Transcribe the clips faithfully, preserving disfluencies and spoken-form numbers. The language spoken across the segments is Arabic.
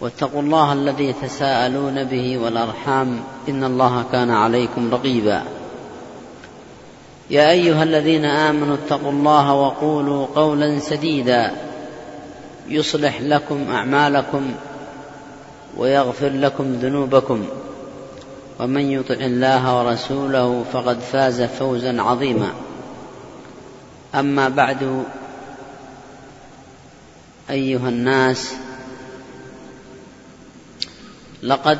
واتقوا الله الذي تساءلون به والأرحام إن الله كان عليكم رقيبا. يا أيها الذين آمنوا اتقوا الله وقولوا قولا سديدا يصلح لكم أعمالكم ويغفر لكم ذنوبكم، ومن يطع الله ورسوله فقد فاز فوزا عظيما. أما بعد، أيها الناس، لقد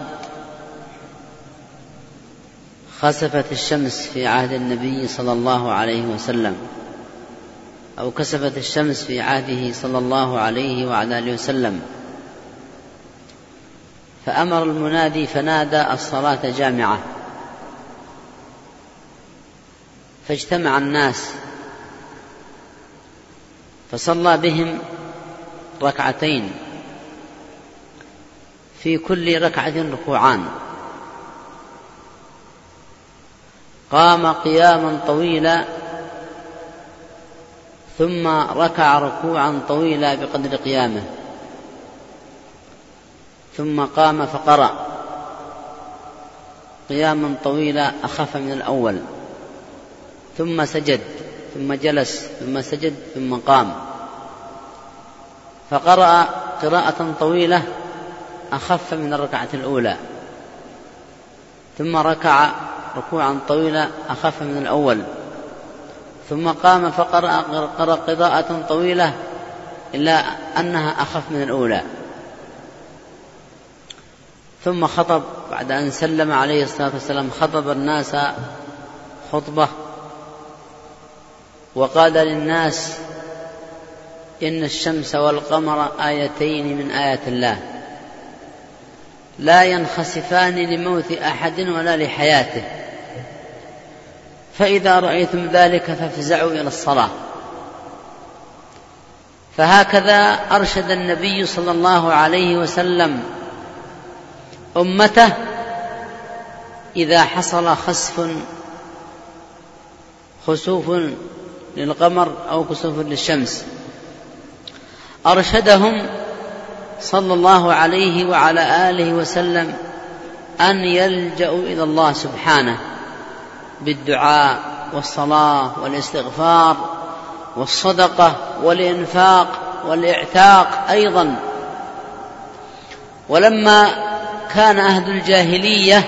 خسفت الشمس في عهد النبي صلى الله عليه وسلم، أو كسفت الشمس في عهده صلى الله عليه وعلى آله وسلم، فأمر المنادي فنادى الصلاة جامعة، فاجتمع الناس فصلى بهم ركعتين، في كل ركعة ركوعان، قام قياما طويلا ثم ركع ركوعا طويلا بقدر قيامه، ثم قام فقرأ قياما طويلا أخف من الأول، ثم سجد ثم جلس ثم سجد ثم قام فقرأ قراءة طويلة أخف من الركعة الأولى، ثم ركع ركوعا طويلا أخف من الأول، ثم قام فقرأ قراءة طويلة إلا أنها أخف من الأولى، ثم خطب بعد أن سلم عليه الصلاة والسلام، خطب الناس خطبة وقال للناس: إن الشمس والقمر آيتين من آيات الله لا ينخسفان لموت أحد ولا لحياته، فإذا رأيتم ذلك فافزعوا إلى الصلاة. فهكذا أرشد النبي صلى الله عليه وسلم أمته إذا حصل خسف خسوف للقمر أو كسوف للشمس، أرشدهم صلى الله عليه وعلى آله وسلم أن يلجأوا إلى الله سبحانه بالدعاء والصلاة والاستغفار والصدقة والإنفاق والإعتاق أيضا. ولما كان أهل الجاهلية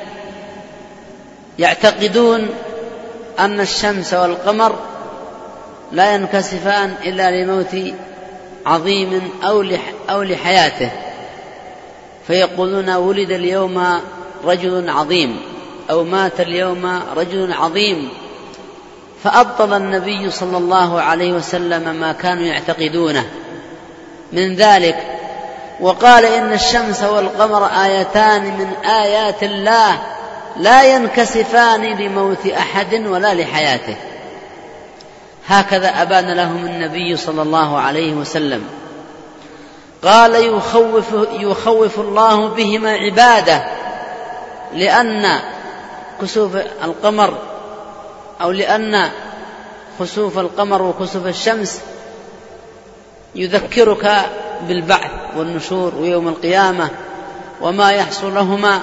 يعتقدون أن الشمس والقمر لا ينكسفان إلا لموت عظيم أو لحياته، فيقولون: ولد اليوم رجل عظيم، أو مات اليوم رجل عظيم، فأبطل النبي صلى الله عليه وسلم ما كانوا يعتقدونه من ذلك، وقال: إن الشمس والقمر آيتان من آيات الله لا ينكسفان لموت أحد ولا لحياته. هكذا أبان لهم النبي صلى الله عليه وسلم. قال: يخوف, يخوف الله بهما عباده، لأن كسوف القمر أو لأن خسوف القمر وكسوف الشمس يذكرك بالبعث والنشور ويوم القيامة وما يحصل لهما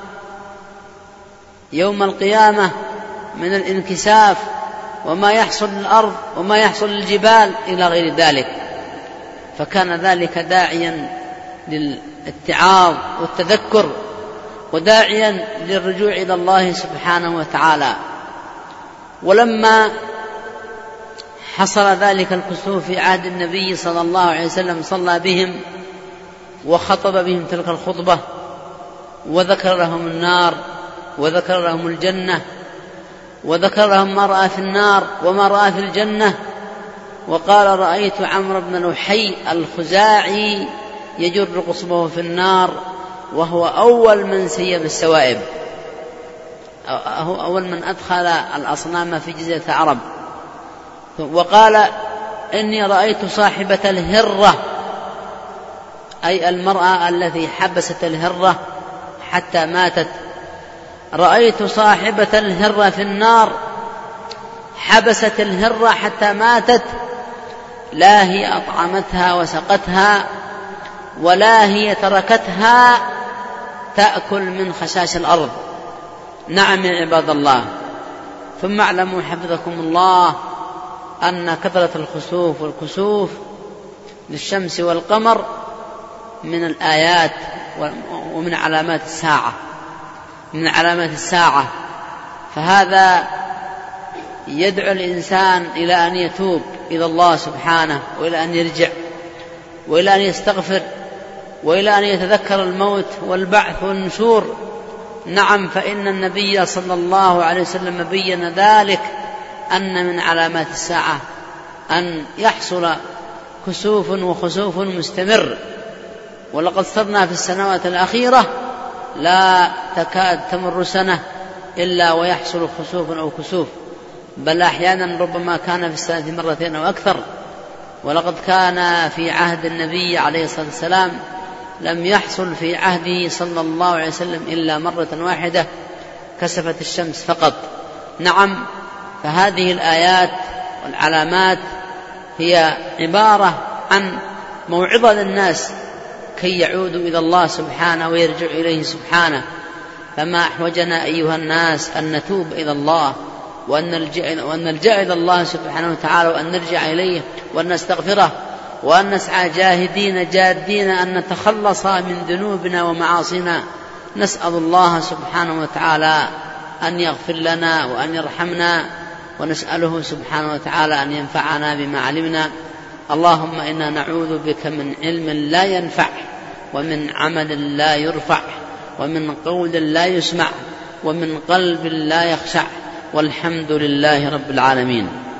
يوم القيامة من الانكساف، وما يحصل للأرض وما يحصل للجبال إلى غير ذلك. فكان ذلك داعيا للاتعاظ والتذكر، وداعيا للرجوع إلى الله سبحانه وتعالى. ولما حصل ذلك الكسوف في عهد النبي صلى الله عليه وسلم صلى بهم وخطب بهم تلك الخطبة، وذكر لهم النار وذكر لهم الجنة، وذكر لهم ما رأى في النار وما رأى في الجنة، وقال: رأيت عمرو بن لحي الخزاعي يجر قصبه في النار، وهو أول من سيب السوائب، هو أول من أدخل الأصنام في جزيرة العرب. وقال: إني رأيت صاحبة الهرة، أي المرأة التي حبست الهرة حتى ماتت، رأيت صاحبة الهرة في النار حبست الهرة حتى ماتت، لا هي أطعمتها وسقتها ولا هي تركتها تأكل من خشاش الأرض. نعم يا عباد الله. ثم اعلموا حفظكم الله أن كثرة الخسوف والكسوف للشمس والقمر من الآيات ومن علامات الساعة من علامات الساعة فهذا يدعو الإنسان إلى أن يتوب إلى الله سبحانه، وإلى أن يرجع، وإلى أن يستغفر، وإلى أن يتذكر الموت والبعث والنشور. نعم، فإن النبي صلى الله عليه وسلم بين ذلك، أن من علامات الساعة أن يحصل كسوف وخسوف مستمر. ولقد صرنا في السنوات الأخيرة لا تكاد تمر سنة إلا ويحصل خسوف أو كسوف، بل أحيانا ربما كان في السنة مرتين أو أكثر. ولقد كان في عهد النبي عليه الصلاة والسلام لم يحصل في عهده صلى الله عليه وسلم إلا مرة واحدة كسفت الشمس فقط. نعم، فهذه الآيات والعلامات هي عبارة عن موعظة للناس كي يعودوا إلى الله سبحانه ويرجعوا إليه سبحانه. فما أحوجنا أيها الناس أن نتوب إلى الله، وأن نلجأ, وأن نلجأ إلى الله سبحانه وتعالى، وأن نرجع إليه، وأن نستغفره، وأن نسعى جاهدين جادين أن نتخلص من ذنوبنا ومعاصينا. نسأل الله سبحانه وتعالى أن يغفر لنا وأن يرحمنا، ونسأله سبحانه وتعالى أن ينفعنا بما علمنا. اللهم إنا نعوذ بك من علم لا ينفع، ومن عمل لا يرفع، ومن قول لا يسمع، ومن قلب لا يخشع، والحمد لله رب العالمين.